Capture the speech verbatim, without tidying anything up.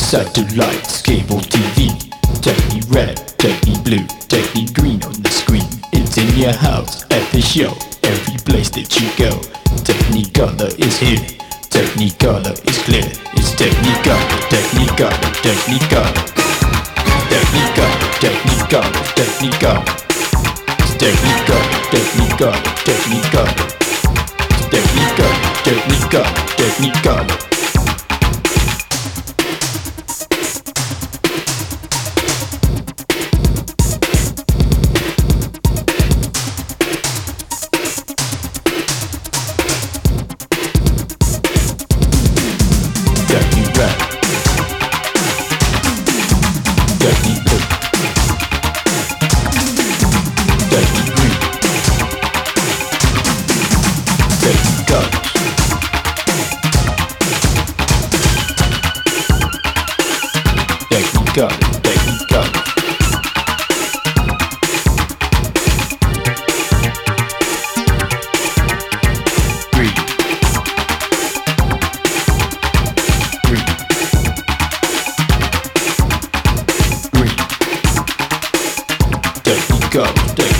Satellites, cable T V. Techni red, techni blue, techni green on the screen. It's in your house, at the show, every place that you go. Technicolor is here, Technicolor is clear. It's Technicolor, Technicolor, Technicolor. Technicolor, Technicolor, Technicolor. It's Technicolor, Technicolor, Technicolor. It's Technicolor, Technicolor, Technicolor. Technicolor, Technicolor. Green. Green. Green. Technicolor, Technicolor.